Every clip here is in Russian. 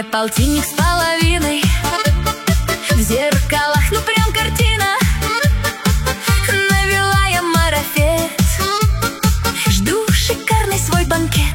полтинник с половиной. В зеркалах, ну прям картина. Навела я марафет, жду шикарный свой банкет.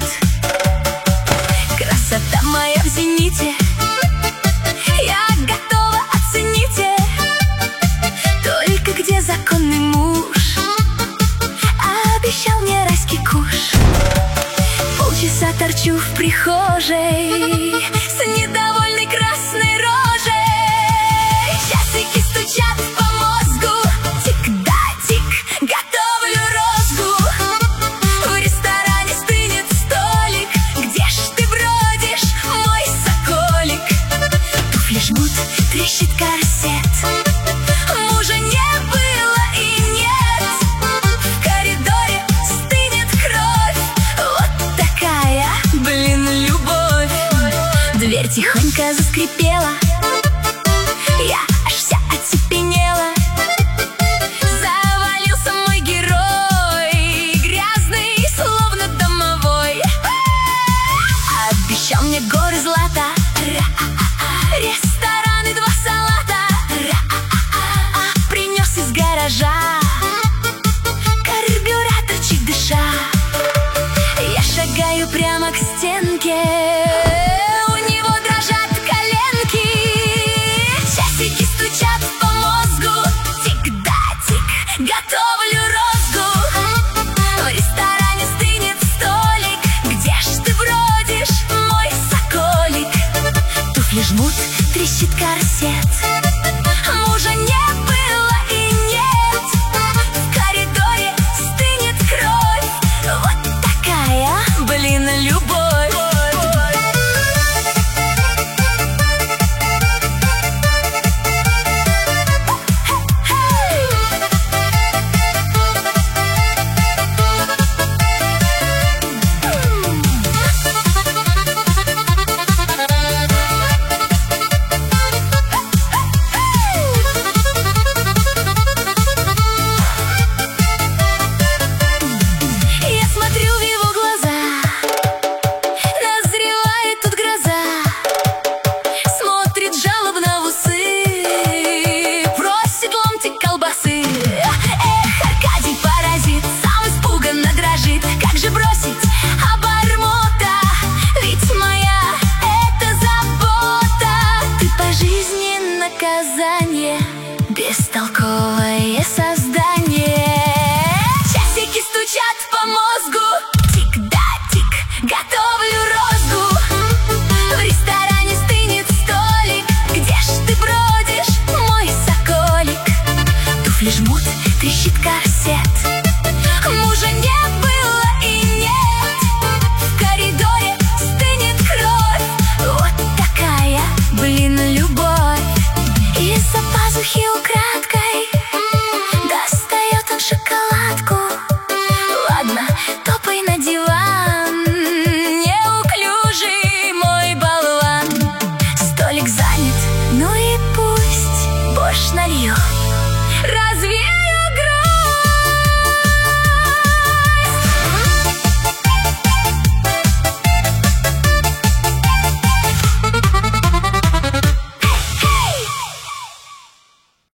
Красота моя в зените, я готова, оцените. Только где законный муж? Обещал мне райский куш. Полчаса торчу в прихожей с недовольной красной рожей. Часики стучат по мозгу, тик-да-тик, готовлю розгу. В ресторане стынет столик, где ж ты бродишь, мой соколик? Туфли жмут, трещит корсет, мужа не было и нет. В коридоре стынет кровь, вот такая, блин, любовь. Дверь тихонько заскрипела, я аж вся оцепенела. Завалился мой герой, грязный, словно домовой. Обещал мне горы злата, рестораны, 2 салата. Принес из гаража карбюратор, чик дыша. Я шагаю прямо к стенке, у него дрожат коленки. Часики стучат по мозгу, тик-да-тик, готовлю розгу. В ресторане стынет столик, где ж ты бродишь, мой соколик? Туфли жмут, трещит корсет, мужа не было и нет. В коридоре стынет кровь, вот такая, блин, любовь. Я смотрю в его глаза, назревает тут гроза. Смотрит жалобно в усы, просит ломтик колбасы. Эх, Аркадий паразит, сам испуганно дрожит. Как же бросить обормота? Ведь моя это забота. Ты по жизни наказание, бестолковое создание. Часики стучат по мозгу, тик-да-тик, готовлю розгу. В ресторане стынет столик, где ж ты бродишь, мой соколик? Туфли жмут, трещит корсет,